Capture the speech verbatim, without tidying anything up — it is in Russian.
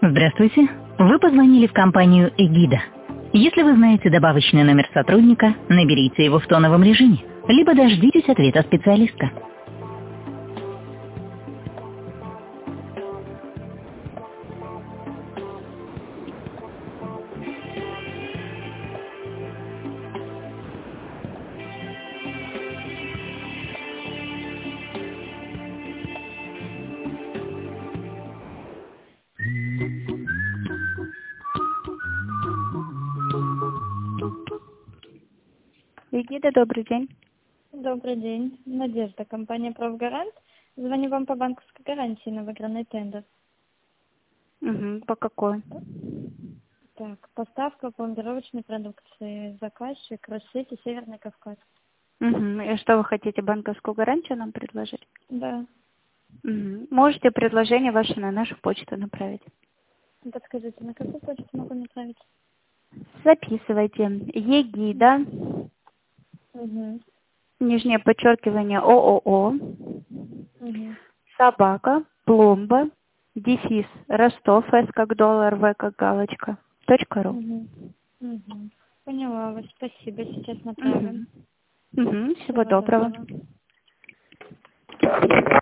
Здравствуйте. Вы позвонили в компанию «Эгида». Если вы знаете добавочный номер сотрудника, наберите его в тоновом режиме, либо дождитесь ответа специалиста. Эгида, добрый день. Добрый день. Надежда, компания «Профгарант». Звоню вам по банковской гарантии на выигранный тендер. Угу. По какой? Так, поставка пломбировочной продукции. Заказчик Россия, Северный Кавказ. Угу. И что вы хотите, банковскую гарантию нам предложить? Да. Угу. Можете предложение ваше на нашу почту направить. Подскажите, на какую почту могу направить? Записывайте. Егида, Угу. нижнее подчеркивание ООО, Угу. собака, пломба, дефис, Ростов, С как доллар, В как галочка, точка ру. Угу. Угу. Поняла вас. Спасибо. Сейчас направим. Угу. Угу. Всего Всего доброго. доброго.